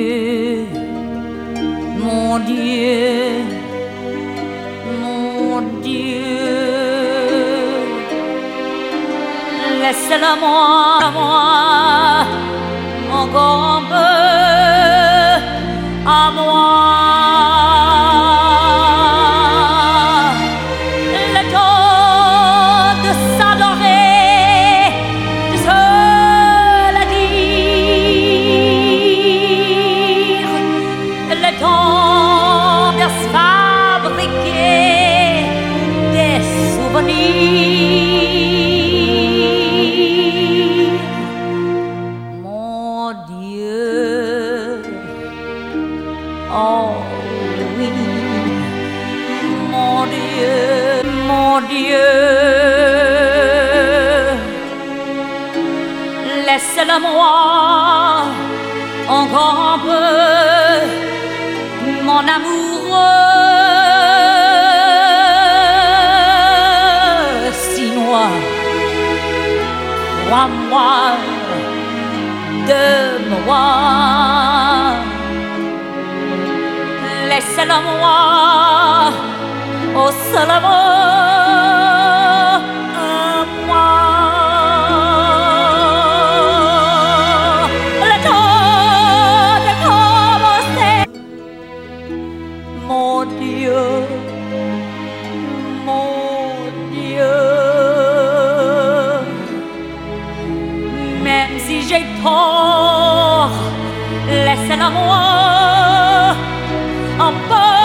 mon Dieu, mon Dieu, laisse-le-moi, encore un peu à moi. Le temps de s'adorer, de se le dire, le temps de se fabriquer des souvenirs. Mon Dieu, oh oui, mon Dieu, mon Dieu, laisse-le-moi encore un peu, mon amoureux Sinois, crois-moi de moi. Laisse-le-moi, oh seulement à moi. Le temps de commencer. Mon Dieu, mon Dieu, même si j'ai tort, laisse-le-moi un peu.